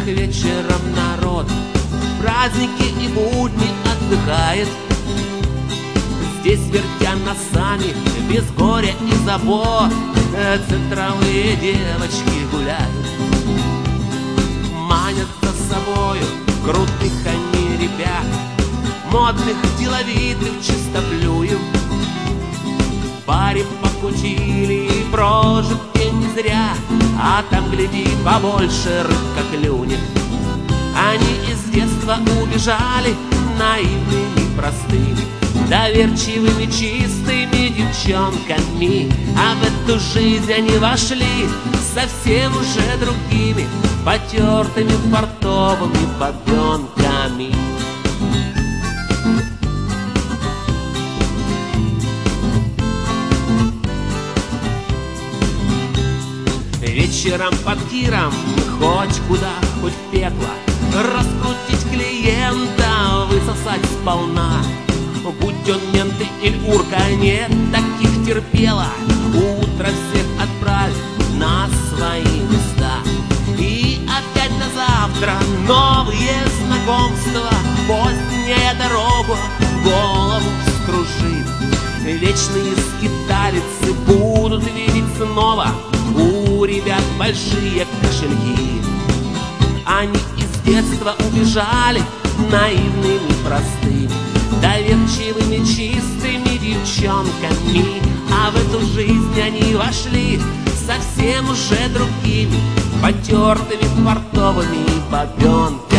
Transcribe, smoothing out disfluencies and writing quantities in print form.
вечером народ в праздники и будни отдыхает. Здесь, вертя носами, без горя и забот, центровые девочки гуляют. Манят за собою крутых они ребят, модных, деловитых, чистоплюев. В баре покутили и прожит день не зря, а там, гляди, побольше рыбка клюнет. Они из детства убежали наивными, простыми, доверчивыми, чистыми девчонками, а в эту жизнь они вошли совсем уже другими, потертыми портовыми бабенками. Вечером под тиром, хоть куда, хоть в пекло, раскрутить клиента, высосать сполна. Будь он мент или урка, нет таких терпела, утро всех отправь на свои места. И опять на завтра новые знакомства, поздняя дорога голову вскружит. Вечные скиталицы будут видеть снова у ребят большие кошельки. Они из детства убежали наивными, простыми, доверчивыми, чистыми девчонками, а в эту жизнь они вошли совсем уже другими, потертыми портовыми бабенками.